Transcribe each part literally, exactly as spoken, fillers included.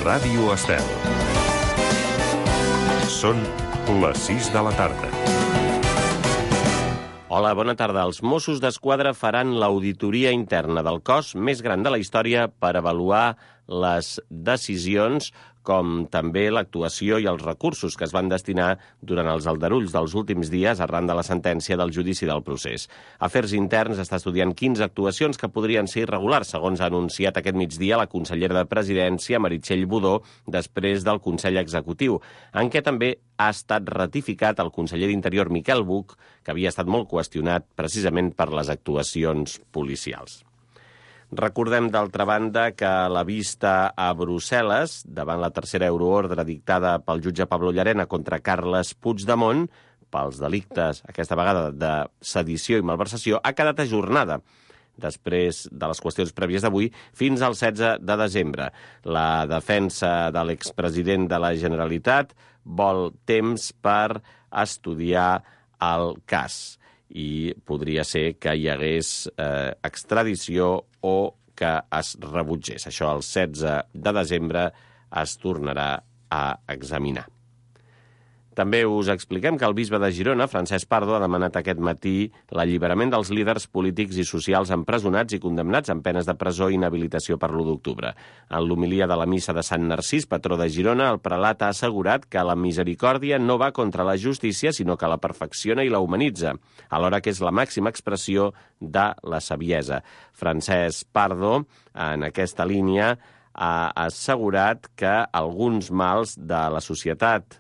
Ràdio Estel. Són les sis de la tarda. Hola, bona tarda. Els Mossos d'Esquadra faran l'auditoria interna del cos més gran de la història per avaluar les decisions, com també l'actuació i els recursos que es van destinar durant els aldarulls dels últims dies arran de la sentència del judici del procés. Afers Interns està estudiant quinze actuacions que podrien ser irregulars, segons ha anunciat aquest migdia la consellera de Presidència, Meritxell Budó, després del Consell Executiu, en què també ha estat ratificat el conseller d'Interior, Miquel Buch, que havia estat molt qüestionat precisament per les actuacions policials. Recordem, d'altra banda, que la vista a Brussel·les, davant la tercera euroordre dictada pel jutge Pablo Llarena contra Carles Puigdemont, pels delictes, aquesta vegada, de sedició i malversació, ha quedat ajornada després de les qüestions prèvies d'avui fins al setze de desembre. La defensa de l'expresident de la Generalitat vol temps per estudiar el cas i podria ser que hi hagués eh, extradició o que es rebutgés. Això el setze de desembre es tornarà a examinar. També us expliquem que el bisbe de Girona, Francesc Pardo, ha demanat aquest matí l'alliberament dels líders polítics i socials empresonats i condemnats amb penes de presó i inhabilitació per l'u d'octubre. En l'homilia de la missa de Sant Narcís, patró de Girona, el prelat ha assegurat que la misericòrdia no va contra la justícia, sinó que la perfecciona i la humanitza, alhora que és la màxima expressió de la saviesa. Francesc Pardo, en aquesta línia, ha assegurat que alguns mals de la societat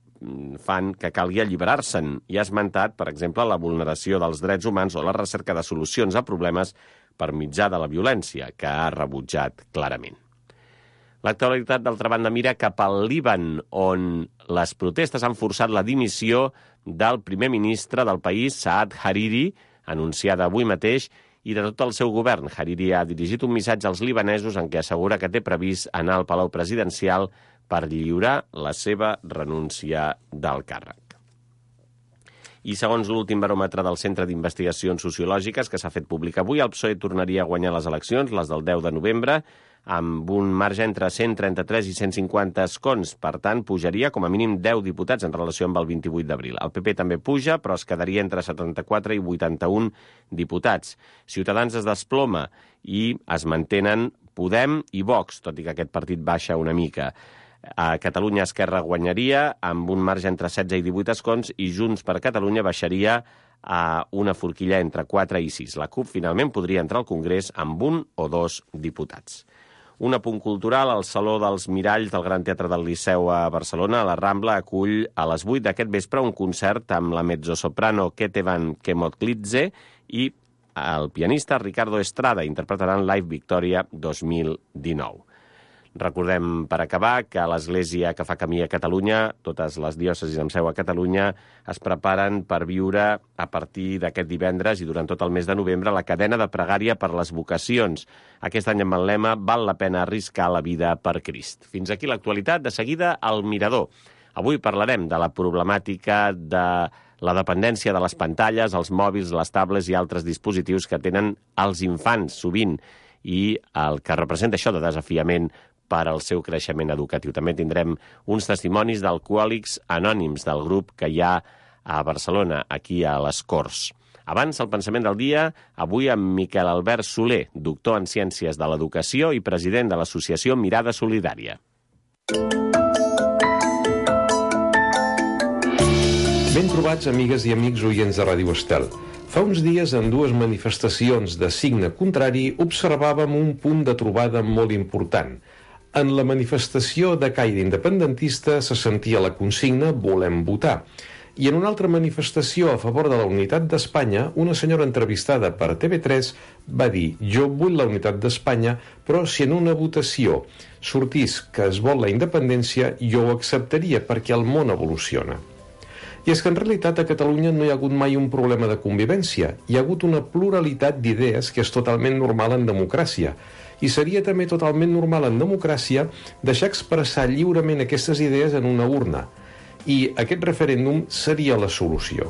fan que calgui alliberar-se'n i ha esmentat, per exemple, la vulneració dels drets humans o la recerca de solucions a problemes per mitjà de la violència, que ha rebutjat clarament. L'actualitat, d'altra banda, mira cap al Líban, on les protestes han forçat la dimissió del primer ministre del país, Saad Hariri, anunciada avui mateix, i de tot el seu govern. Hariri ha dirigit un missatge als libanesos en què assegura que té previst anar al Palau Presidencial per lliurar la seva renúncia del càrrec. I segons l'últim baròmetre del Centre d'Investigacions Sociològiques, que s'ha fet públic avui, el P S O E tornaria a guanyar les eleccions, les del deu de novembre, amb un marge entre cent trenta-tres i cent cinquanta escons. Per tant, pujaria com a mínim deu diputats en relació amb el vint-i-vuit d'abril. El P P també puja, però es quedaria entre setanta-quatre i vuitanta-un diputats. Ciutadans es desploma i es mantenen Podem i Vox, tot i que aquest partit baixa una mica. A Catalunya Esquerra guanyaria amb un marge entre setze i divuit escons i Junts per Catalunya baixaria a una forquilla entre quatre i sis. La CUP finalment podria entrar al Congrés amb un o dos diputats. Un apunt cultural, al Saló dels Miralls del Gran Teatre del Liceu a Barcelona, a la Rambla, acull a les vuit d'aquest vespre un concert amb la mezzosoprano Ketevan Kemotlidze i el pianista Ricardo Estrada interpretaran Live Victoria dos mil dinou. Recordem, per acabar, que l'Església que fa camí a Catalunya, totes les diòcesis amb seu a Catalunya, es preparen per viure a partir d'aquest divendres i durant tot el mes de novembre la cadena de pregària per les vocacions. Aquest any amb el lema «Val la pena arriscar la vida per Crist». Fins aquí l'actualitat. De seguida, al Mirador. Avui parlarem de la problemàtica de la dependència de les pantalles, els mòbils, les tablets i altres dispositius que tenen els infants sovint i el que representa això de desafiament per al seu creixement educatiu. També tindrem uns testimonis d'alcohòlics anònims del grup que hi ha a Barcelona, aquí a les Corts. Abans, el pensament del dia, avui amb Miquel Albert Soler, doctor en Ciències de l'Educació i president de l'associació Mirada Solidària. Ben trobats, amigues i amics oients de Ràdio Estel. Fa uns dies, en dues manifestacions de signe contrari, observàvem un punt de trobada molt important. En la manifestació de caire independentista se sentia la consigna «Volem votar». I en una altra manifestació a favor de la unitat d'Espanya, una senyora entrevistada per T V tres va dir «Jo vull la unitat d'Espanya, però si en una votació sortís que es vol la independència, jo ho acceptaria perquè el món evoluciona». I és que en realitat a Catalunya no hi ha hagut mai un problema de convivència. Hi ha hagut una pluralitat d'idees que és totalment normal en democràcia. I seria també totalment normal en democràcia deixar expressar lliurement aquestes idees en una urna. I aquest referèndum seria la solució.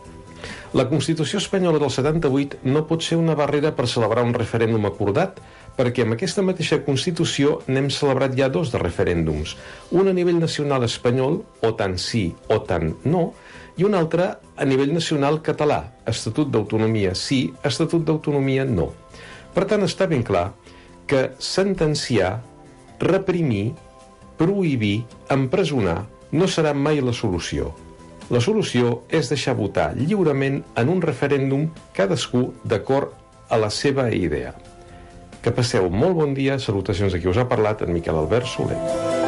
La Constitució espanyola del setanta-vuit no pot ser una barrera per celebrar un referèndum acordat, perquè amb aquesta mateixa Constitució n'hem celebrat ja dos de referèndums, un a nivell nacional espanyol, o tant sí o tant no, i un altre a nivell nacional català, Estatut d'Autonomia sí, Estatut d'Autonomia no. Per tant, està ben clar que sentenciar, reprimir, prohibir, empresonar no serà mai la solució. La solució és deixar votar lliurement en un referèndum cadascú d'acord a la seva idea. Que passeu molt bon dia. Salutacions a qui us ha parlat, en Miquel Albert Soler.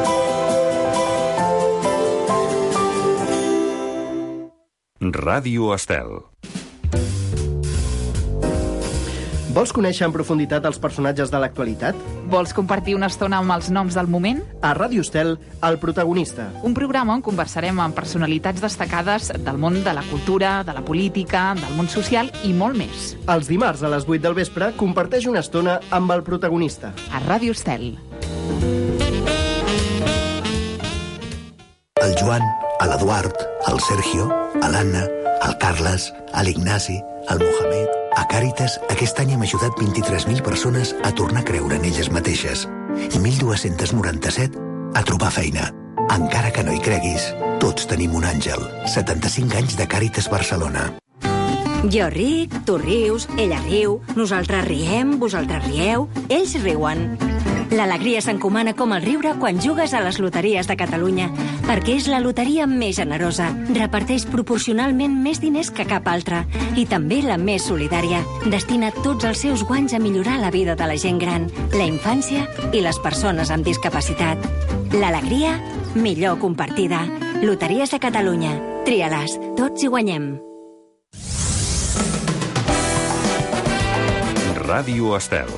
Ràdio Estel. Vols conèixer en profunditat els personatges de l'actualitat? Vols compartir una estona amb els noms del moment? A Ràdio Estel, El protagonista. Un programa on conversarem amb personalitats destacades del món de la cultura, de la política, del món social i molt més. Els dimarts a les vuit del vespre comparteix una estona amb El protagonista. A Ràdio Estel. El Joan, l'Eduard, el Sergio, l'Anna, el Carles, l'Ignasi, el Mohamed... A Càritas, aquest any hem ajudat vint-i-tres mil persones a tornar a creure en elles mateixes i mil dos-cents noranta-set a trobar feina. Encara que no hi creguis, tots tenim un àngel. setanta-cinc anys de Càritas Barcelona. Jo ric, tu rius, ella riu, nosaltres riem, vosaltres rieu, ells riuen. L'alegria s'encomana com el riure quan jugues a les loteries de Catalunya, perquè és la loteria més generosa, reparteix proporcionalment més diners que cap altra i també la més solidària. Destina tots els seus guanys a millorar la vida de la gent gran, la infància i les persones amb discapacitat. L'alegria, millor compartida. Loteries de Catalunya. Tria-les, tots hi guanyem. Ràdio Estel.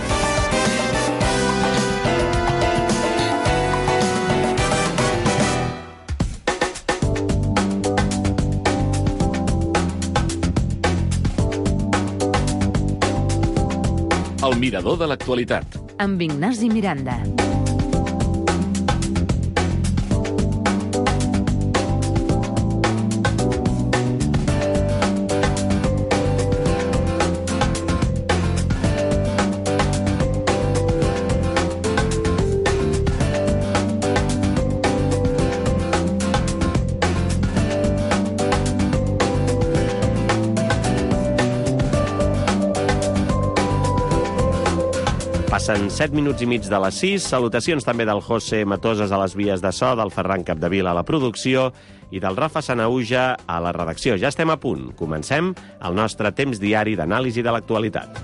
El mirador de l'actualitat. Amb Ignasi Miranda. Passen set minuts i mig de les sis. Salutacions també del José Matoses a les vies de so, del Ferran Capdevila a la producció i del Rafa Sanauja a la redacció. Ja estem a punt. Comencem el nostre temps diari d'anàlisi de l'actualitat.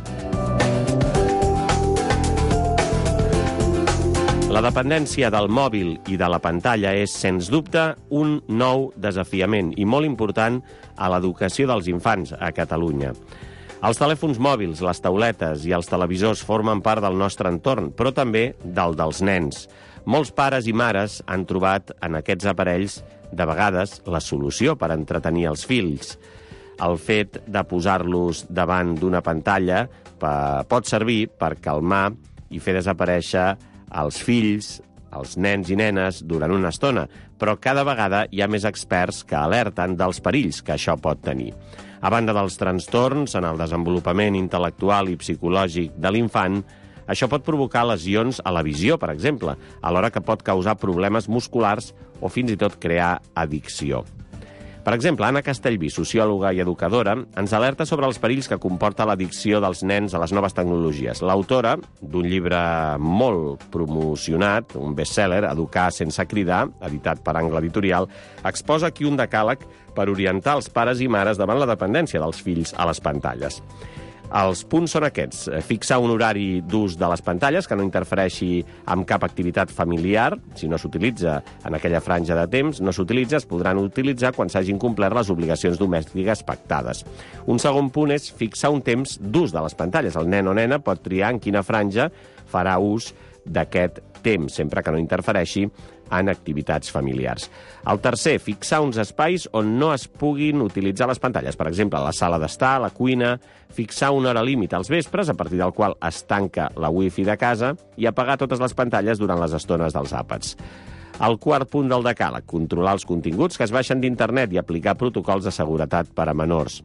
La dependència del mòbil i de la pantalla és, sens dubte, un nou desafiament i molt important a l'educació dels infants a Catalunya. Els telèfons mòbils, les tauletes i els televisors formen part del nostre entorn, però també del dels nens. Molts pares i mares han trobat en aquests aparells, de vegades, la solució per entretenir els fills. El fet de posar-los davant d'una pantalla pot servir per calmar i fer desaparèixer els fills, els nens i nenes, durant una estona, però cada vegada hi ha més experts que alerten dels perills que això pot tenir. A banda dels trastorns en el desenvolupament intel·lectual i psicològic de l'infant, això pot provocar lesions a la visió, per exemple, alhora que pot causar problemes musculars o fins i tot crear addicció. Per exemple, Anna Castellví, sociòloga i educadora, ens alerta sobre els perills que comporta l'addicció dels nens a les noves tecnologies. L'autora d'un llibre molt promocionat, un best-seller, Educar sense cridar, editat per Angle Editorial, exposa aquí un decàleg per orientar els pares i mares davant la dependència dels fills a les pantalles. Els punts són aquests. Fixar un horari d'ús de les pantalles que no interfereixi amb cap activitat familiar. Si no s'utilitza en aquella franja de temps, no s'utilitza, es podran utilitzar quan s'hagin complert les obligacions domèstiques pactades. Un segon punt és fixar un temps d'ús de les pantalles. El nen o nena pot triar en quina franja farà ús d'aquest temps, sempre que no interfereixi en activitats familiars. El tercer, fixar uns espais on no es puguin utilitzar les pantalles. Per exemple, la sala d'estar, la cuina, fixar una hora límit als vespres, a partir del qual es tanca la wifi de casa, i apagar totes les pantalles durant les estones dels àpats. El quart punt del decàleg, controlar els continguts que es baixen d'internet i aplicar protocols de seguretat per a menors.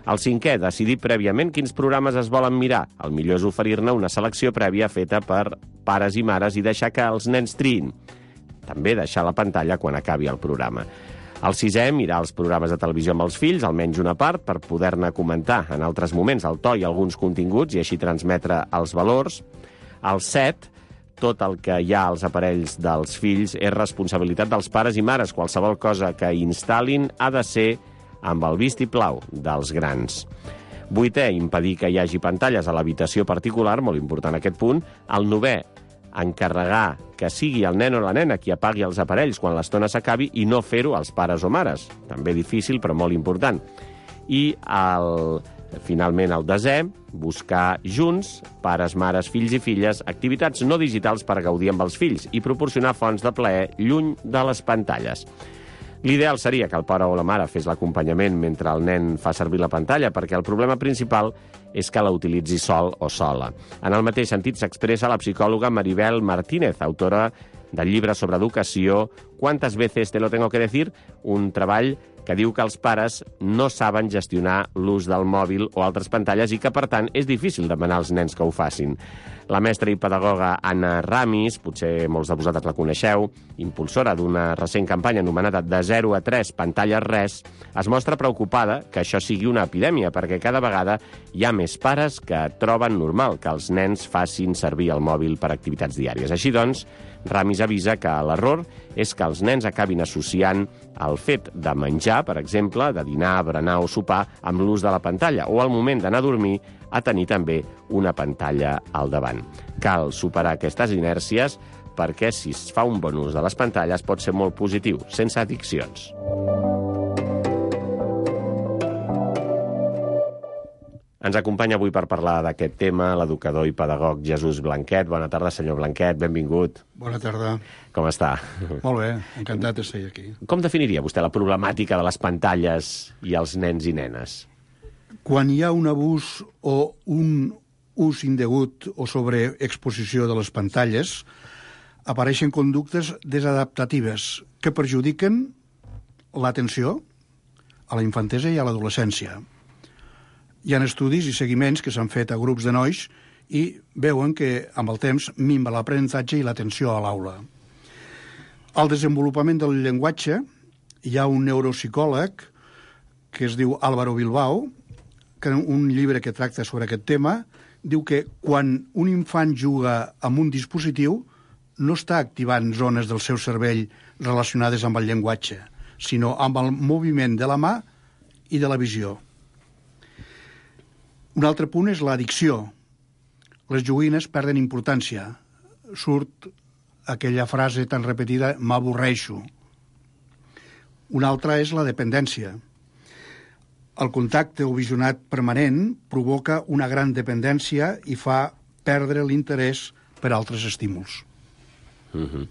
El cinquè, decidir prèviament quins programes es volen mirar. El millor és oferir-ne una selecció prèvia feta per pares i mares i deixar que els nens triïn. També deixar la pantalla quan acabi el programa. El sisè, mirar els programes de televisió amb els fills, almenys una part, per poder-ne comentar en altres moments el to i alguns continguts i així transmetre els valors. El set, tot el que hi ha als aparells dels fills és responsabilitat dels pares i mares. Qualsevol cosa que instal·lin ha de ser amb el vistiplau dels grans. Vuitè, impedir que hi hagi pantalles a l'habitació particular, molt important aquest punt. El novè, encarregar que sigui el nen o la nena qui apagui els aparells quan l'estona s'acabi i no fer-ho als pares o mares. També difícil, però molt important. I el, finalment el desè, buscar junts, pares, mares, fills i filles, activitats no digitals per gaudir amb els fills i proporcionar fonts de plaer lluny de les pantalles. L'ideal seria que el pare o la mare fes l'acompanyament mentre el nen fa servir la pantalla, perquè el problema principal és que la utilitzi sol o sola. En el mateix sentit s'expressa la psicòloga Maribel Martínez, autora del llibre sobre educació «Quantas veces te lo tengo que decir?», un treball que diu que els pares no saben gestionar l'ús del mòbil o altres pantalles i que, per tant, és difícil demanar als nens que ho facin. La mestra i pedagoga Anna Ramis, potser molts de vosaltres la coneixeu, impulsora d'una recent campanya anomenada De zero a tres, pantalles res, es mostra preocupada que això sigui una epidèmia, perquè cada vegada hi ha més pares que troben normal que els nens facin servir el mòbil per activitats diàries. Així doncs, Ramis avisa que l'error és que els nens acabin associant el fet de menjar, per exemple, de dinar, berenar o sopar, amb l'ús de la pantalla, o al moment d'anar a dormir a tenir també una pantalla al davant. Cal superar aquestes inèrcies perquè si es fa un bon ús de les pantalles pot ser molt positiu, sense addiccions. Ens acompanya avui per parlar d'aquest tema l'educador i pedagog Jesús Blanquet. Bona tarda, senyor Blanquet, benvingut. Bona tarda. Com està? Molt bé, encantat de ser aquí. Com definiria vostè la problemàtica de les pantalles i els nens i nenes? Quan hi ha un abús o un ús indegut o sobreexposició de les pantalles, apareixen conductes desadaptatives que perjudiquen l'atenció a la infantesa i a l'adolescència. Hi ha estudis i seguiments que s'han fet a grups de nois i veuen que, amb el temps, minva l'aprenentatge i l'atenció a l'aula. Al desenvolupament del llenguatge hi ha un neuropsicòleg que es diu Álvaro Bilbao, que en un llibre que tracta sobre aquest tema diu que quan un infant juga amb un dispositiu no està activant zones del seu cervell relacionades amb el llenguatge, sinó amb el moviment de la mà i de la visió. Un altre punt és l'addicció. Les joguines perden importància. Surt aquella frase tan repetida, m'avorreixo. Una altra és la dependència. El contacte o visionat permanent provoca una gran dependència i fa perdre l'interès per altres estímuls. Mm-hmm.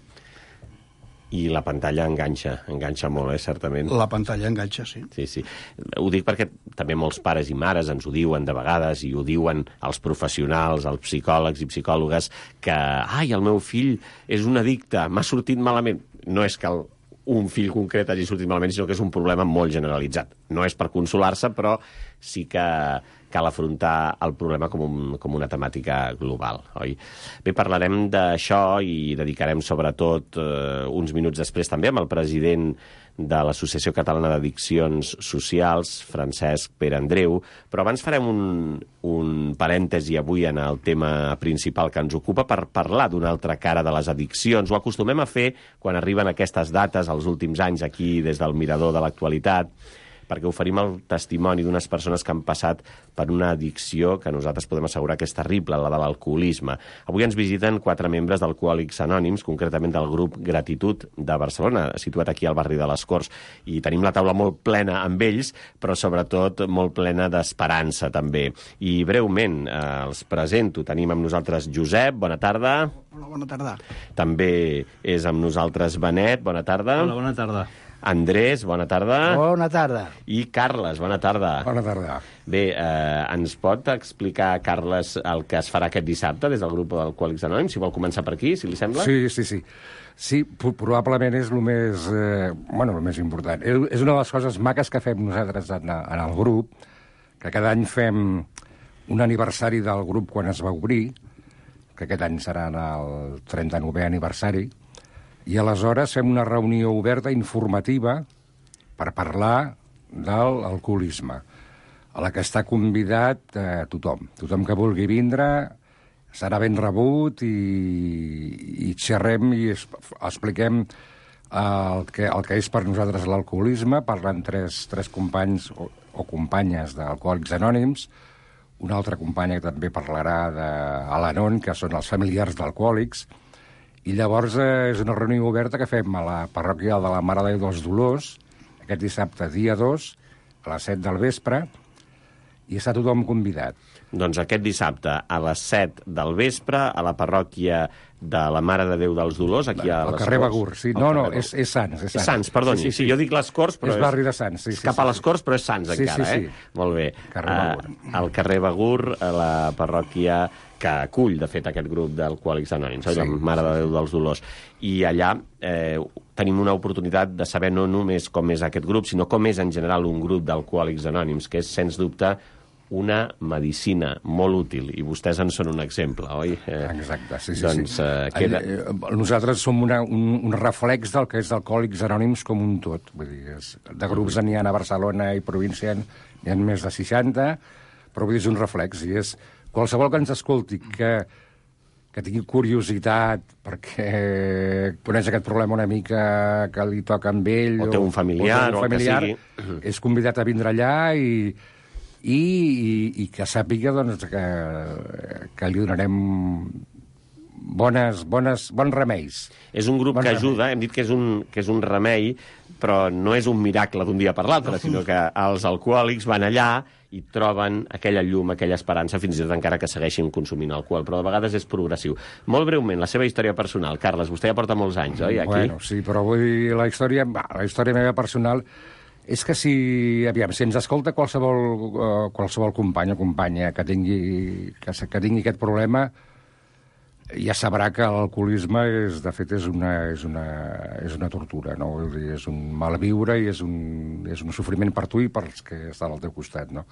I la pantalla enganxa, enganxa molt, eh, certament. La pantalla enganxa, sí. Sí, sí. Ho dic perquè també molts pares i mares ens ho diuen de vegades i ho diuen els professionals, els psicòlegs i psicòlogues, que, ai, el meu fill és un addicte, m'ha sortit malament. No és que el, un fill concret hagi sortit malament, sinó que és un problema molt generalitzat. No és per consolar-se, però sí que cal afrontar el problema com, un, com una temàtica global, oi? Bé, parlarem d'això i dedicarem sobretot eh, uns minuts després també amb el president de l'Associació Catalana d'Addiccions Socials, Francesc Pere Andreu, però abans farem un, un parèntesi avui en el tema principal que ens ocupa per parlar d'una altra cara de les addiccions. Ho acostumem a fer quan arriben aquestes dates, els últims anys aquí des del Mirador de l'Actualitat, perquè oferim el testimoni d'unes persones que han passat per una addicció que nosaltres podem assegurar que és terrible, la de l'alcoholisme. Avui ens visiten quatre membres d'Alcohòlics Anònims, concretament del grup Gratitud de Barcelona, situat aquí al barri de les Corts, i tenim la taula molt plena amb ells, però sobretot molt plena d'esperança també. I breument eh, els presento. Tenim amb nosaltres Josep, bona tarda. Hola, bona tarda. També és amb nosaltres Benet, bona tarda. Hola, bona tarda. Andrés, bona tarda. Bona tarda. I Carles, bona tarda. Bona tarda. Bé, eh, ens pot explicar, Carles, el que es farà aquest dissabte des del grup d'Alcohòlics Anònims? Si vol començar per aquí, si li sembla. Sí, sí, sí. Sí, probablement és el més, eh, bueno, el més important. És una de les coses maques que fem nosaltres en, en el grup, que cada any fem un aniversari del grup quan es va obrir, que aquest any serà el trenta-novè aniversari, i aleshores fem una reunió oberta informativa per parlar de l'alcoholisme, a la que està convidat eh, tothom. Tothom que vulgui vindre serà ben rebut i, i xerrem i es, expliquem el que, el que és per nosaltres l'alcoholisme, parlant tres, tres companys o, o companyes d'Alcohòlics Anònims, una altra companya que també parlarà d'Al-Anon, que són els familiars d'alcohòlics, i llavors eh, és una reunió oberta que fem a la parròquia de la Mare de Déu dels Dolors, aquest dissabte, dia dos, a les set del vespre, i està tothom convidat. Doncs aquest dissabte, a les set del vespre, a la parròquia de la Mare de Déu dels Dolors, aquí a les carrer Corts. Begur, sí. No, no, és, és Sants. És Sants, és Sants perdoni. Sí, sí, sí. Jo dic les Corts, però és... És barri de Sants, sí. És cap a les Corts, però és Sants sí, encara, sí, sí. eh? Molt bé. Carrer Begur. Uh, al carrer Begur, a la parròquia que acull, de fet, aquest grup d'Alcohòlics Anònims, sí, la Mare de Déu dels Dolors. I allà eh, tenim una oportunitat de saber no només com és aquest grup, sinó com és en general un grup d'Alcohòlics Anònims, que és, sens dubte, una medicina molt útil, i vostès en són un exemple, oi? Eh, Exacte, sí, sí. Doncs, sí. Eh, queda... Nosaltres som una, un, un reflex del que és d'Alcohòlics Anònims com un tot. Vull dir, és, de grups n'hi ha a Barcelona i província, n'hi ha més de seixanta, però vull dir, és un reflex, i és qualsevol que ens escolti que, que tingui curiositat perquè coneix aquest problema una mica que li toca amb ell, o té un familiar, o, un familiar o el que sigui, és convidat a vindre allà i I, i, i que sàpiga doncs, que, que li donarem bones, bones, bons remeis. És un grup bon que remei. ajuda, hem dit que és, un, que és un remei, però no és un miracle d'un dia per l'altre, sinó que els alcohòlics van allà i troben aquella llum, aquella esperança, fins i tot encara que segueixin consumint alcohol, però de vegades és progressiu. Molt breument, la seva història personal. Carles, vostè ja porta molts anys, oi, aquí? Bueno, sí, però vull dir, la història, la història meva personal és que si, aviam, si ens escolta qualsevol, uh, qualsevol company o companya que tingui, que, que tingui aquest problema, ja sabrà que l'alcoholisme, és, de fet, és una, és una, és una tortura, no? Vull dir, és un malviure i és un, és un sofriment per tu i pels que estan al teu costat, no?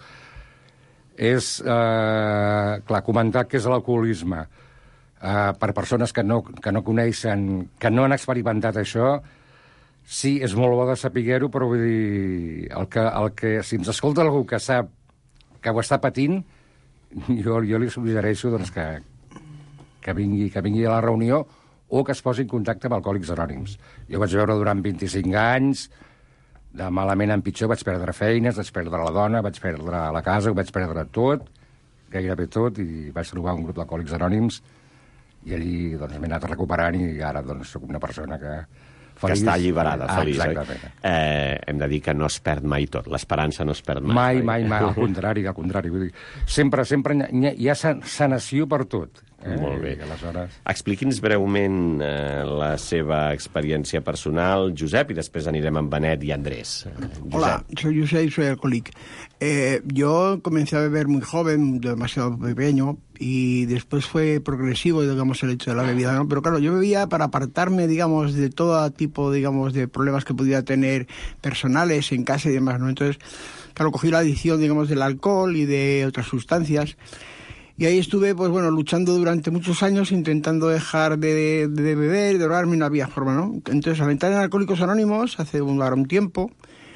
És, uh, clar, comentar què és l'alcoholisme uh, per persones que no, que no coneixen, que no han experimentat això. Sí, és molt bo de saber-ho, però vull dir, el que, el que, si ens escolta algú que sap que ho està patint, jo, jo li suggereixo doncs, que, que, vingui, que vingui a la reunió o que es posi en contacte amb Alcohòlics Anònims. Jo vaig veure durant vint-i-cinc anys, de malament en pitjor, vaig perdre feines, vaig perdre la dona, vaig perdre la casa, ho vaig perdre tot, gairebé tot, i vaig trobar un grup d'Alcohòlics Anònims, i allí doncs, m'he anat recuperant i ara doncs, soc una persona que... Feliç. Que està alliberada, feliç, ah, oi? Eh, hem de dir que no es perd mai tot, l'esperança no es perd mai. Mai, mai, mai, al contrari, al contrari. Vull dir, sempre, sempre hi ha, hi ha sanació per tot. Eh? Molt bé. I aleshores... Expliqui'ns breument eh, la seva experiència personal, Josep, i després anirem amb Benet i Andrés. Josep. Hola, soy Josep y soy alcohólico. Eh, yo comencé a beber muy joven, demasiado pequeño, y después fue progresivo, digamos, el hecho de la bebida, ¿no? Pero claro, yo bebía para apartarme, digamos, de todo tipo, digamos, de problemas que pudiera tener personales en casa y demás, ¿no? Entonces, claro, cogí la adicción, digamos, del alcohol y de otras sustancias. Y ahí estuve, pues bueno, luchando durante muchos años, intentando dejar de, de beber, de drogarme, y no había forma, ¿no? Entonces, al entrar en Alcohólicos Anónimos, hace un, ahora un tiempo,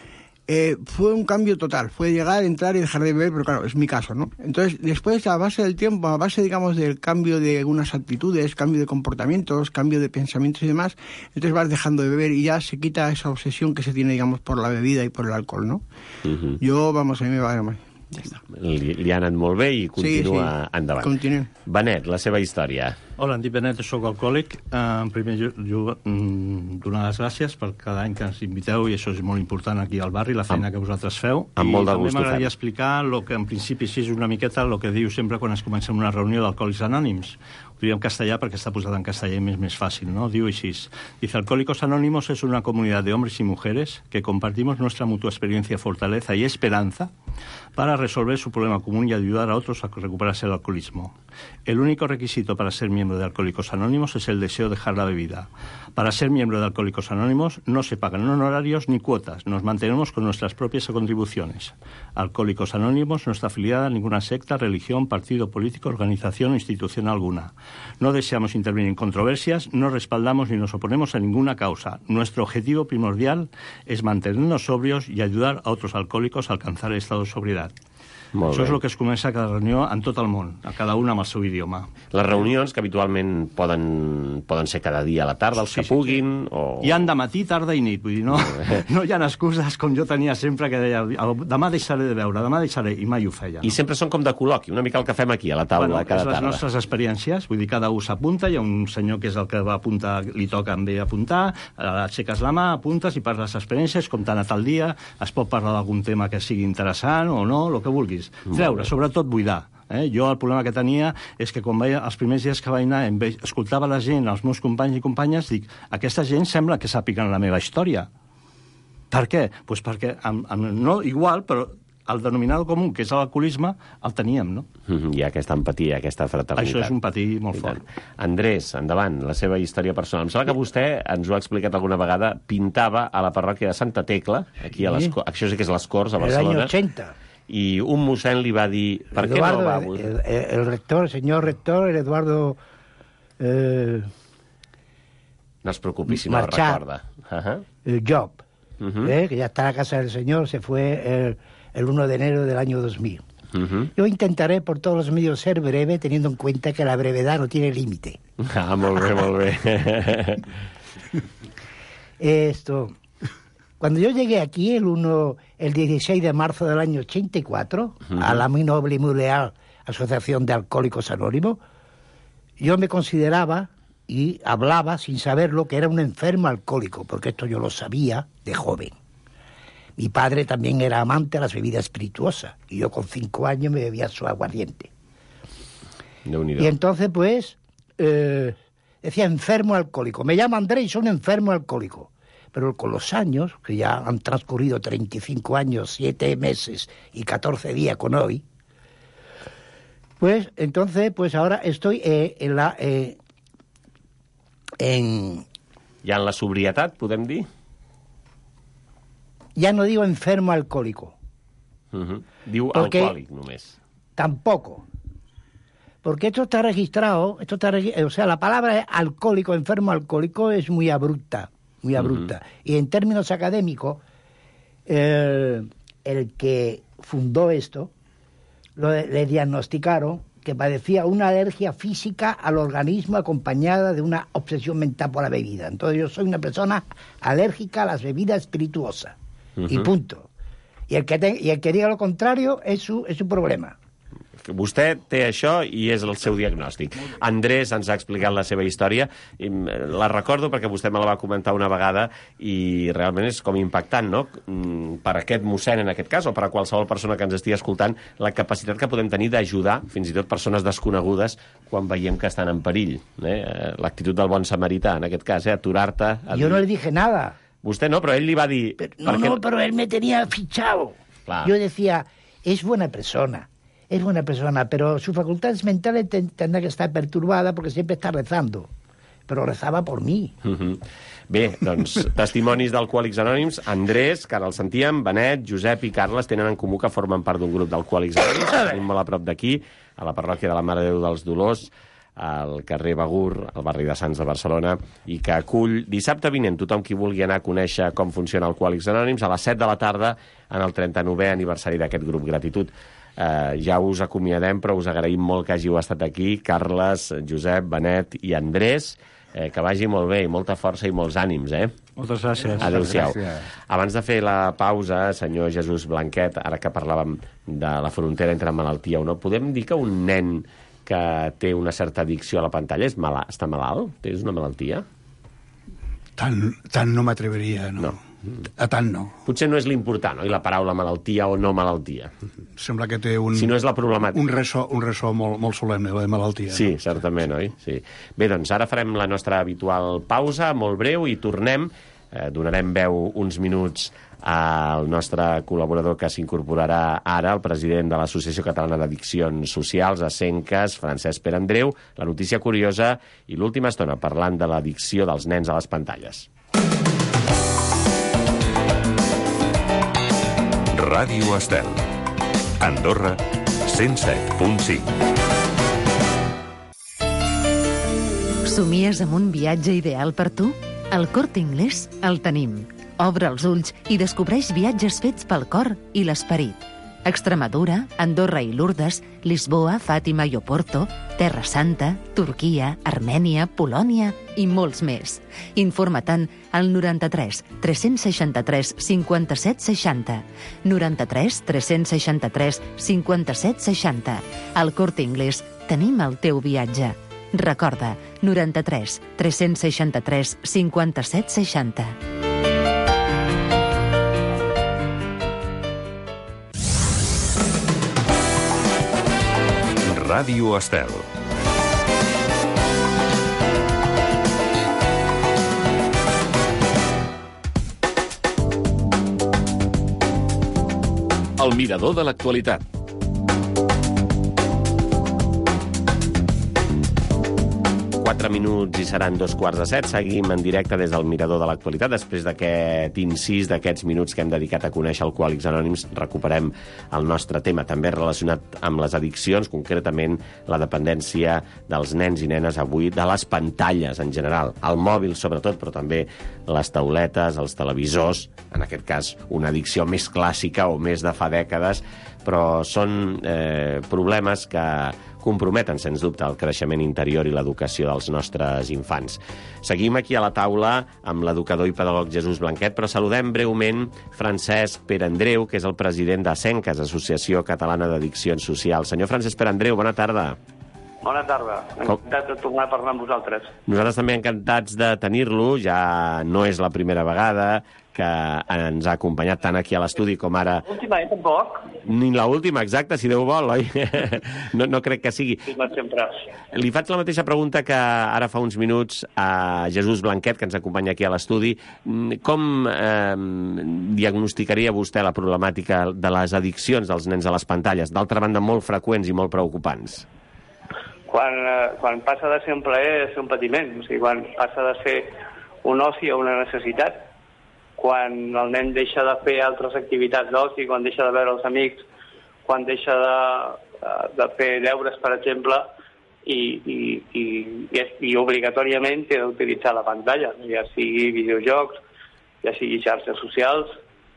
eh, fue un cambio total. Fue llegar, entrar y dejar de beber, pero claro, es mi caso, ¿no? Entonces, después, a base del tiempo, a base, digamos, del cambio de algunas actitudes, cambio de comportamientos, cambio de pensamientos y demás, entonces vas dejando de beber y ya se quita esa obsesión que se tiene, digamos, por la bebida y por el alcohol, ¿no? Uh-huh. Yo, vamos, a mí me va... Ja està. Li, li ha anat molt bé i continua sí, sí. endavant. Continuem. Benet, la seva història. Hola, em dic Benet, soc alcohòlic. Uh, en primer lloc, mm, donar les gràcies per cada any que ens inviteu, i això és molt important aquí al barri, la feina amb, que vosaltres feu. Amb molt de gust. I també m'agradaria fem. explicar lo que en principi sí és una miqueta el que diu sempre quan es comença una reunió d'Alcohòlics Anònims. Ho diu en castellà perquè està posat en castellà i és més fàcil, ¿no? Diu així. Dice, Alcohólicos Anónimos es una comunidad de hombres y mujeres que compartimos nuestra mutua experiencia, fortaleza y esperanza para resolver su problema común y ayudar a otros a recuperarse del alcoholismo. El único requisito para ser miembro de Alcohólicos Anónimos es el deseo de dejar la bebida. Para ser miembro de Alcohólicos Anónimos no se pagan honorarios ni cuotas, nos mantenemos con nuestras propias contribuciones. Alcohólicos Anónimos no está afiliada a ninguna secta, religión, partido político, organización o institución alguna. No deseamos intervenir en controversias, no respaldamos ni nos oponemos a ninguna causa. Nuestro objetivo primordial es mantenernos sobrios y ayudar a otros alcohòlics a alcanzar el estado de sobriedad. Molt Això bé. és el que es comença a cada reunió en tot el món, a cada una amb el seu idioma. Les reunions, que habitualment poden, poden ser cada dia a la tarda, els Sí, que sí, puguin, o... Hi han de matí, tarda i nit, vull dir, no, no hi ha excuses com jo tenia sempre, que deia, demà deixaré de beure, demà deixaré, i mai ho feia. I sempre són com de col·loqui, una mica el que fem aquí, a la taula, Bueno, cada és les tarda. nostres experiències, vull dir, cada un s'apunta, hi ha un senyor que és el que va apuntar, li toca amb ell apuntar, aixeques la mà, apuntes i parles les experiències, com t'ha anat el dia, es pot parlar d'algun tema que sigui interessant o no, el que vulguis. Treure, sobretot buidar. Eh? Jo el problema que tenia és que quan vaig, els primers dies que vaig anar, escoltava la gent, els meus companys i companyes, dic, aquesta gent sembla que sàpiguen la meva història. Per què? Pues perquè, amb, amb, no igual, però el denominador comú, que és l'alcoholisme, el teníem, no? Mm-hmm. Hi ha aquesta empatia, aquesta fraternitat. Això és un patir molt fort. Andrés, endavant, la seva història personal. Em sembla que vostè, ens ho ha explicat alguna vegada, pintava a la parròquia de Santa Tecla, aquí a les, això sí que és les Corts, a Barcelona. El año ochenta. I un mossèn li va dir... Per Eduardo, què no va... El, el, el rector, el señor rector, el Eduardo... Eh, no es preocupi si no lo recorda. Uh-huh. El Job, Uh-huh. eh, que ya está en la casa del señor, se fue el, el uno de enero del año dos mil. Uh-huh. Yo intentaré por todos los medios ser breve, teniendo en cuenta que la brevedad no tiene límite. Ah, molt bé, molt bé. Esto... Cuando yo llegué aquí el, uno, el dieciséis de marzo del año ochenta y cuatro, uh-huh. a la muy noble y muy leal Asociación de Alcohólicos Anónimos, yo me consideraba y hablaba sin saberlo que era un enfermo alcohólico, porque esto yo lo sabía de joven. Mi padre también era amante de las bebidas espirituosas y yo con cinco años me bebía su aguardiente. Déu-n'hi-do. Y entonces, pues, eh, decía enfermo alcohólico. Me llamo Andrés y soy un enfermo alcohólico. Pero con los años, que ya han transcurrido treinta y cinco años, siete meses y catorce días con hoy, pues entonces, pues ahora estoy eh, en la... Eh, en... Ja en la sobrietat, podem dir? Ya no digo enfermo alcohólico. Uh-huh. Diu Porque alcohòlic, només. Tampoco. Porque esto está registrado, esto está regi- o sea, la palabra alcohólico, enfermo alcohólico es muy abrupta. muy abrupta. Uh-huh. Y en términos académicos, el, el que fundó esto, lo, le diagnosticaron que padecía una alergia física al organismo acompañada de una obsesión mental por la bebida. Entonces yo soy una persona alérgica a las bebidas espirituosas. Uh-huh. Y punto. Y el que, te, y el que diga lo contrario es su, es su problema. Vostè té això i és el seu diagnòstic. Andrés ens ha explicat la seva història. La recordo perquè vostè me la va comentar una vegada i realment és com impactant, no? Per aquest mossèn, en aquest cas, o per a qualsevol persona que ens estigui escoltant, la capacitat que podem tenir d'ajudar fins i tot persones desconegudes quan veiem que estan en perill. Eh? L'actitud del bon samarità, en aquest cas, eh? Aturar-te... A jo no le dije nada. Vostè no, però ell li va dir... Pero, no, no, però ell me tenía fichado. Clar. Yo decía, es buena persona. Es buena persona, pero sus facultades mentales ten, tendrán que estar perturbadas porque siempre está rezando. Però rezava per mi. Uh-huh. Bé, doncs, testimonis d'Alcohòlics Anònims. Andrés, que ara el sentíem, Benet, Josep i Carles tenen en comú que formen part d'un grup d'Alcohòlics Anònims, que tenim molt a prop d'aquí, a la parròquia de la Mare de Déu dels Dolors, al carrer Begur, al barri de Sants de Barcelona, i que acull dissabte vinent tothom qui vulgui anar a conèixer com funciona Alcohòlics Anònims a les set de la tarda en el trenta-novè aniversari d'aquest grup. Gratitud. Uh, ja us acomiadem, però us agraïm molt que hàgiu estat aquí, Carles, Josep, Benet i Andrés, eh, que vagi molt bé i molta força i molts ànims, eh? Moltes gràcies. Adéu-siau. Abans de fer la pausa, senyor Jesús Blanquet, ara que parlàvem de la frontera entre malaltia o no, podem dir que un nen que té una certa addicció a la pantalla és mala... està malalt? És una malaltia? Tant, tant no m'atreveria, no. no. A tant no. Potser no és l'important, oi? La paraula malaltia o no malaltia. Sembla que té un... Si no és la problemàtica. Un ressò, un ressò molt, molt solemne, la de malaltia. Sí, no? certament, oi? Sí. Bé, doncs ara farem la nostra habitual pausa, molt breu, i tornem Eh, donarem veu uns minuts al nostre col·laborador que s'incorporarà ara, el president de l'Associació Catalana d'Addiccions Socials, Asenques, Francesc Perandreu, la notícia curiosa i l'última estona parlant de l'addicció dels nens a les pantalles. Ràdio Estel. Andorra, cent set punt cinc. Somies amb un viatge ideal per tu? Al Corte Inglés el tenim. Obre els ulls i descobreix viatges fets pel cor i l'esperit. Extremadura, Andorra i Lourdes, Lisboa, Fàtima i Oporto, Terra Santa, Turquia, Armènia, Polònia i molts més. Informa-te'n al noranta-tres tres-cents seixanta-tres cinquanta-set seixanta. noranta-tres tres-cents seixanta-tres cinquanta-set seixanta. Al Corte Inglés tenim el teu viatge. Recorda, noranta-tres tres-cents seixanta-tres cinquanta-set seixanta. Ràdio Estel. El mirador de l'actualitat. Quatre minuts i seran dos quarts de set. Seguim en directe des del Mirador de l'Actualitat. Després d'aquest incís, d'aquests minuts que hem dedicat a conèixer Alcohòlics Anònims, recuperem el nostre tema, també relacionat amb les addiccions, concretament la dependència dels nens i nenes avui de les pantalles en general, el mòbil sobretot, però també les tauletes, els televisors, en aquest cas una addicció més clàssica o més de fa dècades, però són eh, problemes que comprometen, sens dubte, el creixement interior i l'educació dels nostres infants. Seguim aquí a la taula amb l'educador i pedagog Jesús Blanquet, però saludem breument Francesc Perandreu, que és el president d'Asenques, Associació Catalana d'Addiccions Socials. Senyor Francesc Perandreu, bona tarda. Bona tarda. Encantat de tornar a parlar amb vosaltres. Nosaltres també encantats de tenir-lo. Ja no és la primera vegada que ens ha acompanyat tant aquí a l'estudi com ara... L'última, eh, tampoc? Ni l'última, exacte, si Déu vol, oi? No, no crec que sigui. Sempre. Li faig la mateixa pregunta que ara fa uns minuts a Jesús Blanquet, que ens acompanya aquí a l'estudi. Com eh, diagnosticaria vostè la problemàtica de les addiccions dels nens a les pantalles? D'altra banda, molt freqüents i molt preocupants. Quan, eh, quan passa de ser un plaer a ser un patiment, o sigui, quan passa de ser un oci a una necessitat, quan el nen deixa de fer altres activitats d'oci, quan deixa de veure els amics, quan deixa de, de fer deures, per exemple, i, i, i, i obligatòriament té d'utilitzar la pantalla, ja sigui videojocs, ja sigui xarxes socials.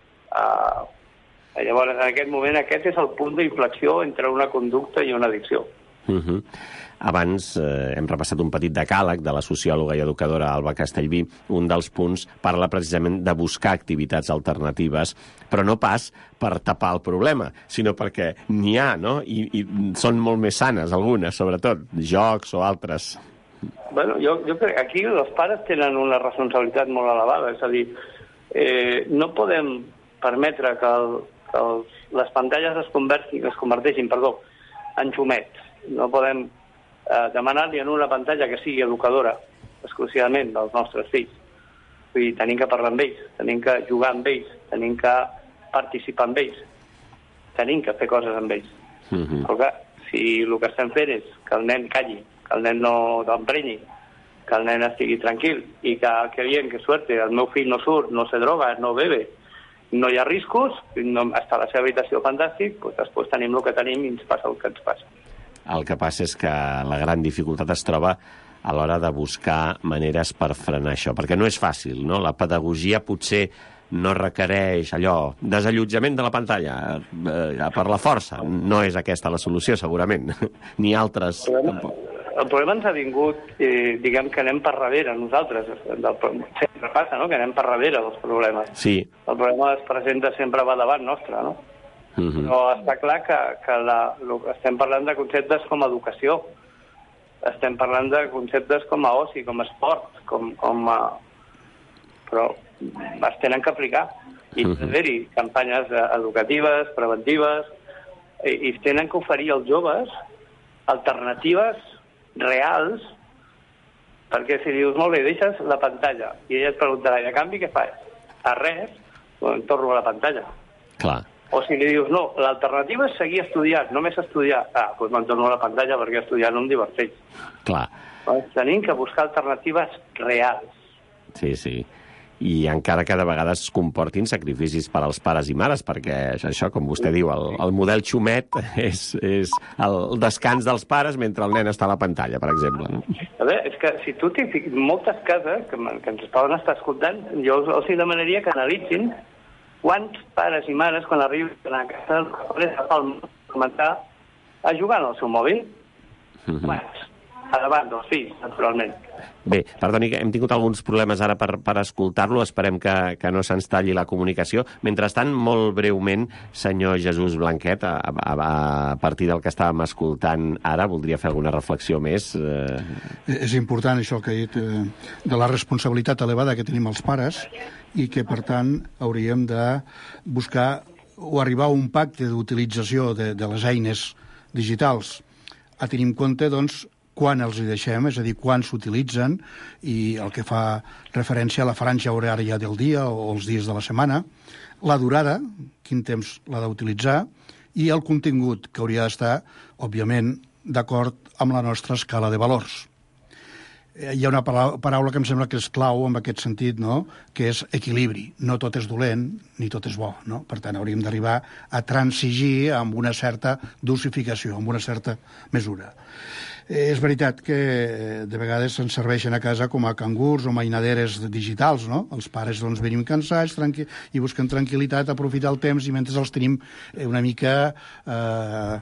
Uh, llavors, en aquest moment, aquest és el punt d'inflexió entre una conducta i una addicció. Uh-huh. Abans eh, hem repassat un petit decàleg de la sociòloga i educadora Alba Castellví. Un dels punts parla precisament de buscar activitats alternatives, però no pas per tapar el problema, sinó perquè n'hi ha, no? I, i són molt més sanes, algunes, sobretot, jocs o altres. Bueno, jo, jo crec que aquí els pares tenen una responsabilitat molt elevada, és a dir, eh, no podem permetre que, el, que els, les pantalles es convertin, es converteixin perdó, en xumets. No podem eh, demanar-li en una pantalla que sigui educadora exclusivament dels nostres fills. Vull dir, tenim que parlar amb ells, tenim que jugar amb ells, tenim que participar amb ells, tenim que fer coses amb ells. Mm-hmm. Però clar, si el que estem fent és que el nen calli, que el nen no t'emprenyi, que el nen estigui tranquil i que, que bien, que suerte, el meu fill no surt, no se droga, no bebe, no hi ha riscos, no, està a la seva habitació fantàstic, doncs després tenim el que tenim i ens passa el que ens passa. El que passa és que la gran dificultat es troba a l'hora de buscar maneres per frenar això, perquè no és fàcil, no? La pedagogia potser no requereix allò, desallotjament de la pantalla eh, per la força. No és aquesta la solució, segurament, ni altres. El problema, el problema ens ha vingut, eh, diguem que anem per darrere, nosaltres, sempre passa, no?, que anem per darrere dels problemes. Sí. El problema es presenta sempre va davant nostre, no? Uh-huh. Però està clar que, que la, lo, estem parlant de conceptes com educació, estem parlant de conceptes com a oci, com a esport, com, com a... però es tenen que aplicar. I uh-huh. haver-hi campanyes educatives, preventives, i, i es tenen que oferir als joves alternatives reals Perquè si dius, molt bé, deixes la pantalla, i ella et preguntarà, i a canvi què fas? A res, doncs torno a la pantalla. Clar. O si li dius, no, l'alternativa és seguir estudiant, només estudiar. Ah, doncs me'n torno a la pantalla perquè estudiar no em diverteix. Clar. Doncs tenim que buscar alternatives reals. Sí, sí. I encara que de vegades comportin sacrificis per als pares i mares, perquè això, com vostè diu, el, el model xumet és, és el descans dels pares mentre el nen està a la pantalla, per exemple. No? A veure, és que si tu t'hi fiques, moltes cases que, que ens poden estar escoltant, jo els, els demanaria que analitzin quants pares i mares, quan arriben a casa, poden començar a jugar en el seu mòbil. Mm-hmm. Quants? A davant dels fills, naturalment. Bé, perdoni, que hem tingut alguns problemes ara per, per escoltar-lo. Esperem que, que no se'ns talli la comunicació. Mentrestant, molt breument, senyor Jesús Blanquet, a, a, a partir del que estàvem escoltant ara, voldria fer alguna reflexió més? Eh... És important això que he dit, eh, de la responsabilitat elevada que tenim els pares i que, per tant, hauríem de buscar o arribar a un pacte d'utilització de, de les eines digitals, a tenir en compte, doncs, quan els hi deixem, és a dir, quan s'utilitzen, i el que fa referència a la franja horària del dia o els dies de la setmana, la durada, quin temps l'ha d'utilitzar, i el contingut, que hauria d'estar, òbviament, d'acord amb la nostra escala de valors. Hi ha una paraula que em sembla que és clau en aquest sentit, no?, que és equilibri. No tot és dolent, ni tot és bo, no? Per tant, hauríem d'arribar a transigir amb una certa dosificació, amb una certa mesura. És veritat que de vegades ens serveixen a casa com a cangurs o mainaderes digitals, no? Els pares doncs venim cansats tranqui... i busquen tranquil·litat, aprofitar el temps, i mentre els tenim una mica eh,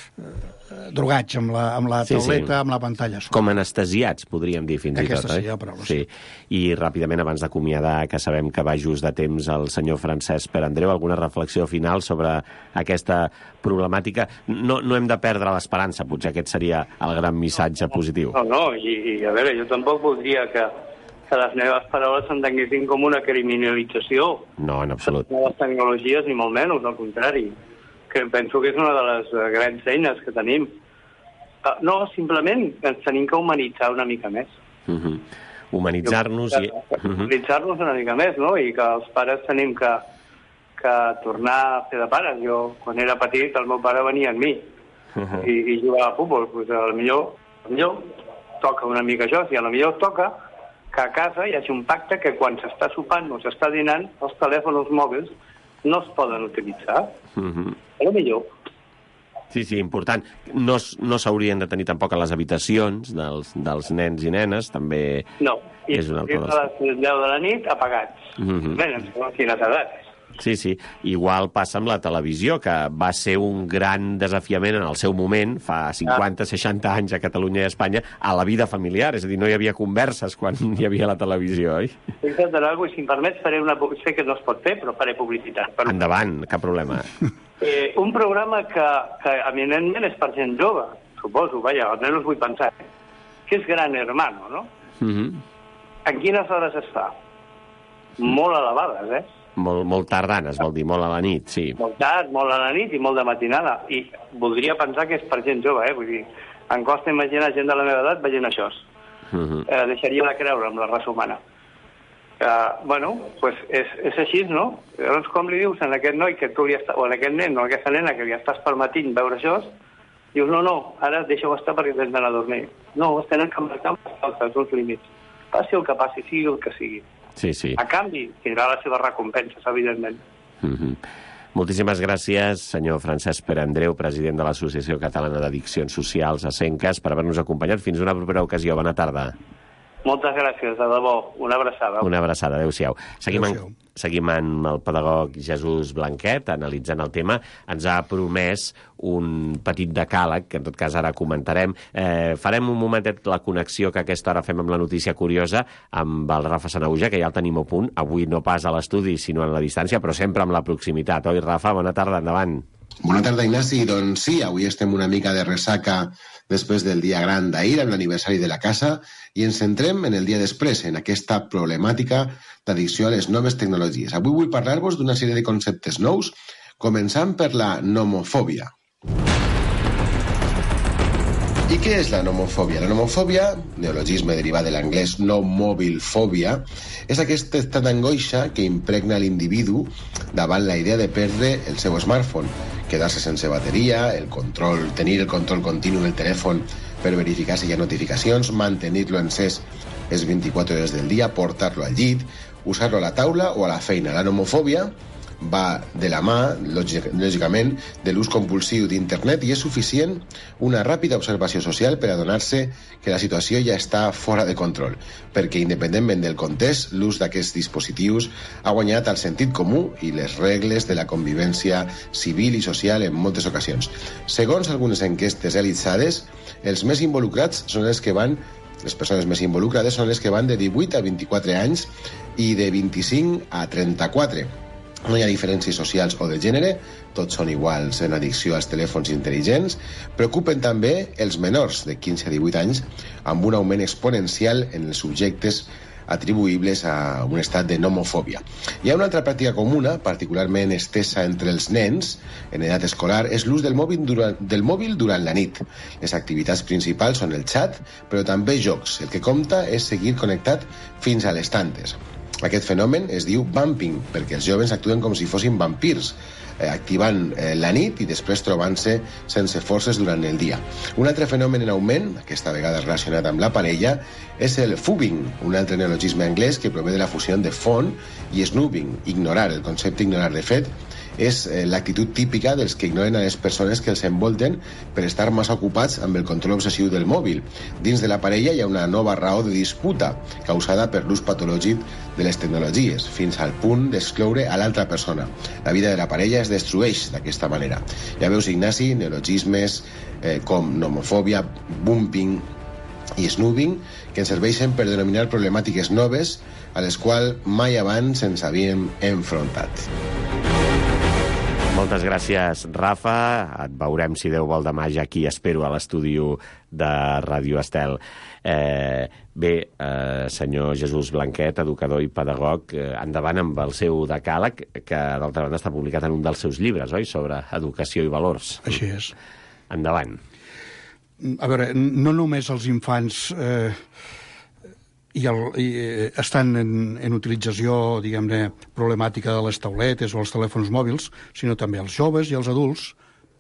drogats amb la, amb la sí, tauleta, sí. amb la pantalla. Com anestesiats, podríem dir, fins i tot. Aquesta sí, la paraula, sí. I ràpidament, abans d'acomiadar, que sabem que va just de temps el senyor Francesc Perandreu, alguna reflexió final sobre aquesta problemàtica? No, no hem de perdre l'esperança, potser aquest seria el gran missatge positiu. No, no, i, i a veure, jo tampoc voldria que, que les meves paraules s'entenguessin com una criminalització. No, en absolut. De les tecnologies, ni molt menys, al contrari. Que penso que és una de les grans eines que tenim. Uh, no, simplement ens tenim que humanitzar una mica més. Uh-huh. Humanitzar-nos i... Humanitzar-nos una mica més, no? I que els pares tenim que, que tornar a fer de pares. Jo, quan era petit, el meu pare venia amb mi. Uh-huh. I, i jugar a futbol, doncs a lo millor, a lo millor toca una mica això, si a lo millor toca que a casa hi hagi un pacte que quan s'està sopant o s'està dinant, els telèfons mòbils no es poden utilitzar. Uh-huh. A lo millor. Sí, sí, important. No, no s'haurien de tenir tampoc a les habitacions dels, dels nens i nenes, també no. I és una altra a les deu de la nit apagats. Uh-huh. Bé, en quines edats. Sí, sí. Igual passa amb la televisió, que va ser un gran desafiament en el seu moment, fa cinquanta seixanta anys a Catalunya i a Espanya, a la vida familiar. És a dir, no hi havia converses quan hi havia la televisió, oi? Fixa't en alguna cosa, si em permets, faré una... Sé que no es pot fer, però faré publicitat. Per... Endavant, cap problema. Eh, un programa que, que eminentment és per gent jove, suposo, vaja, almenys vull pensar, que és Gran Hermano, no? Uh-huh. En quines hores es fa? Molt elevades, eh? Molt, molt tardanes, vol dir, molt a la nit, sí. Molt tard, molt a la nit i molt de matinada. I voldria pensar que és per gent jove, eh? Vull dir, em costa imaginar gent de la meva edat veient això. Uh-huh. eh, deixaria de creure amb la raça humana. Eh, bueno, pues és, és així, no? Llavors, com li dius a aquest noi que tu li estàs, o a aquest nen o a aquesta nena que li estàs permetint veure això, dius, no, no, ara deixa-ho estar perquè tens d'anar a dormir. No, es tenen que marcar uns límits. Passi el que passi, sigui el que sigui. Sí, sí. A canvi, tindrà les seves recompenses, evidentment. Mm-hmm. Moltíssimes gràcies, senyor Francesc Perandreu, president de l'Associació Catalana d'Addiccions Socials, ASENCAS, per haver-nos acompanyat. Fins una propera ocasió. Bona tarda. Moltes gràcies, de debò. Una abraçada. Una abraçada. Adéu-siau. Seguim, en, seguim amb el pedagog Jesús Blanquet, analitzant el tema. Ens ha promès un petit decàleg, que en tot cas ara comentarem. Eh, farem un momentet la connexió que a aquesta hora fem amb la notícia curiosa amb el Rafa Sanauja, que ja el tenim a punt. Avui no pas a l'estudi, sinó a la distància, però sempre amb la proximitat. Oi, Rafa? Bona tarda, endavant. Bona tarda, Ignasi. Doncs sí, avui estem una mica de ressaca després del dia gran d'ahir, amb l'aniversari de la casa, i ens centrem en el dia després, en aquesta problemàtica d'addicció a les noves tecnologies. Avui vull parlar-vos d'una sèrie de conceptes nous, començant per la nomofòbia. I què és la nomofòbia? La nomofòbia, neologisme derivat de l'anglès no mòbil fòbia, és aquest estat d'angoixa que impregna l'individu davant la idea de perdre el seu smartphone, quedar-se sense bateria, el control, tenir el control continu del telèfon per verificar si hi ha notificacions, mantenir-lo encès les vint-i-quatre hores del dia, portar-lo al llit, usar-lo a la taula o a la feina. La nomofòbia va de la mà, lògicament, de l'ús compulsiu d'internet i és suficient una ràpida observació social per adonar-se que la situació ja està fora de control, perquè independentment del context, l'ús d'aquests dispositius ha guanyat el sentit comú i les regles de la convivència civil i social en moltes ocasions. Segons algunes enquestes realitzades, els més involucrats són els que van les persones més involucrades són les que van de divuit a vint-i-quatre anys i de vint-i-cinc a trenta-quatre. No hi ha diferències socials o de gènere, tots són iguals en addicció als telèfons intel·ligents. Preocupen també els menors de quinze a divuit anys, amb un augment exponencial en els subjectes atribuïbles a un estat de nomofòbia. Hi ha una altra pràctica comuna, particularment estesa entre els nens en edat escolar, és l'ús del mòbil durant, del mòbil durant la nit. Les activitats principals són el xat, però també jocs. El que compta és seguir connectat fins a les tantes. Aquest fenomen es diu vamping, perquè els joves actuen com si fossin vampirs, eh, activant eh, la nit i després trobant-se sense forces durant el dia. Un altre fenomen en augment, aquesta vegada relacionat amb la parella, és el phoobing, un altre neologisme anglès que prové de la fusió de phone i snoobing, ignorar. El concepte ignorar, de fet, és eh, l'actitud típica dels que ignoren a les persones que els envolten per estar massa ocupats amb el control obsessiu del mòbil. Dins de la parella hi ha una nova raó de disputa causada per l'ús patològic de les tecnologies, fins al punt d'excloure a l'altra persona. La vida de la parella es destrueix d'aquesta manera. Ja veus, Ignasi, neologismes eh, com nomofòbia, bumping i snoobing, que ens serveixen per denominar problemàtiques noves a les quals mai abans ens havíem enfrontat. Moltes gràcies, Rafa. Et veurem, si Déu vol, demà ja aquí espero a l'estudi de Ràdio Estel. Eh, bé, eh, senyor Jesús Blanquet, educador i pedagog, eh, endavant amb el seu decàleg, que d'altra banda està publicat en un dels seus llibres, oi?, sobre educació i valors. Així és. Endavant. A veure, no només els infants eh, i, el, i eh, estan en, en utilització, diguem-ne, problemàtica de les tauletes o els telèfons mòbils, sinó també els joves i els adults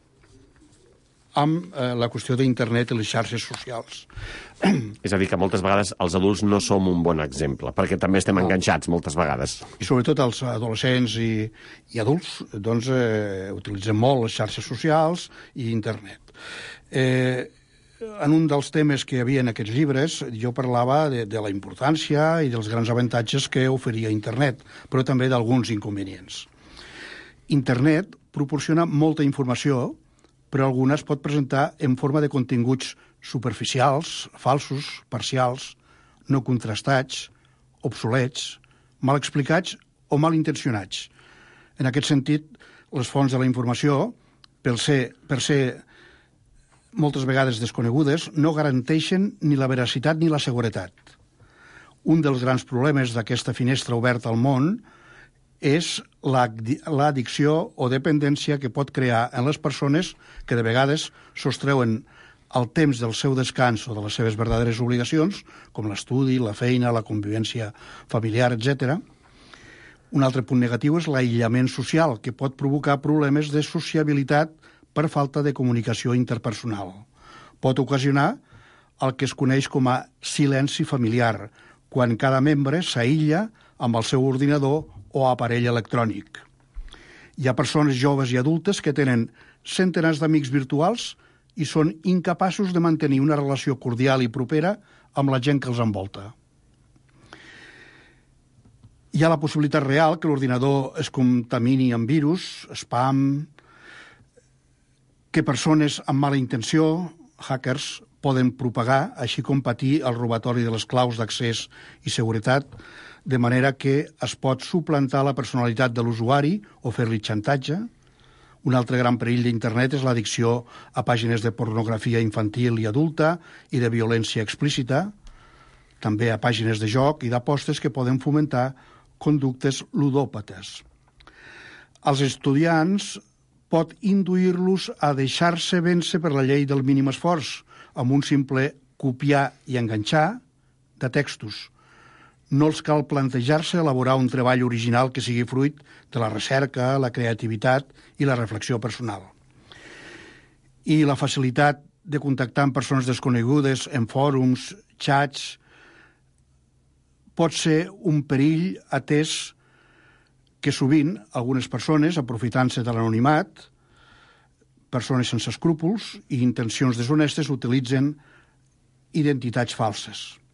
amb eh, la qüestió d'internet i les xarxes socials. És a dir, que moltes vegades els adults no som un bon exemple, perquè també estem no. enganxats moltes vegades. I sobretot els adolescents i, i adults doncs, eh, utilitzen molt les xarxes socials i internet. Eh, en un dels temes que hi havia en aquests llibres jo parlava de, de la importància i dels grans avantatges que oferia internet, però també d'alguns inconvenients. Internet proporciona molta informació, però alguna es pot presentar en forma de continguts superficials, falsos, parcials, no contrastats, obsolets, mal explicats o mal intencionats. En aquest sentit, les fonts de la informació, per ser, per ser moltes vegades desconegudes, no garanteixen ni la veracitat ni la seguretat. Un dels grans problemes d'aquesta finestra oberta al món és l'addicció o dependència que pot crear en les persones que de vegades sostreuen el temps del seu descans o de les seves verdaderes obligacions, com l'estudi, la feina, la convivència familiar, etcètera. Un altre punt negatiu és l'aïllament social, que pot provocar problemes de sociabilitat per falta de comunicació interpersonal. Pot ocasionar el que es coneix com a silenci familiar, quan cada membre s'aïlla amb el seu ordinador o aparell electrònic. Hi ha persones joves i adultes que tenen centenars d'amics virtuals i són incapaços de mantenir una relació cordial i propera amb la gent que els envolta. Hi ha la possibilitat real que l'ordinador es contamini amb virus, spam, que persones amb mala intenció, hackers, poden propagar, així com patir el robatori de les claus d'accés i seguretat, de manera que es pot suplantar la personalitat de l'usuari o fer-li xantatge. Un altre gran perill d'internet és l'addicció a pàgines de pornografia infantil i adulta i de violència explícita, també a pàgines de joc i d'apostes que poden fomentar conductes ludòpates. Els estudiants pot induir-los a deixar-se vèncer per la llei del mínim esforç, amb un simple copiar i enganxar de textos. No els cal plantejar-se elaborar un treball original que sigui fruit de la recerca, la creativitat i la reflexió personal. I la facilitat de contactar amb persones desconegudes en fòrums, xats, pot ser un perill atès que sovint algunes persones, aprofitant-se de l'anonimat, persones sense escrúpols i intencions deshonestes, utilitzen identitats falses.